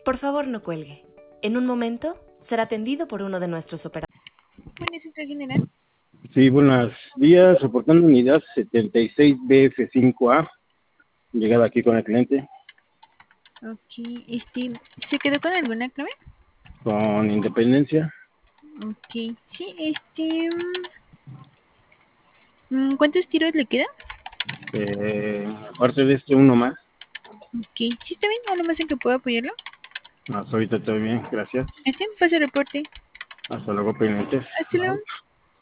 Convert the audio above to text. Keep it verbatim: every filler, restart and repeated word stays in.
Por favor, no cuelgue. En un momento será atendido por uno de nuestros operadores. Buen centro general. Sí, buenos días, reportando unidad setenta y seis B F cinco A, llegada aquí con el cliente, Ok, este, ¿se quedó con alguna clave? con Independencia. Ok, sí, este... mm, ¿cuántos tiros le quedan? Eh, aparte de este, uno más. Ok, sí está bien, algo más en que puedo apoyarlo. Hasta ahorita todo bien, gracias. Este, pase el reporte. Hasta luego, pendientes. Hasta luego.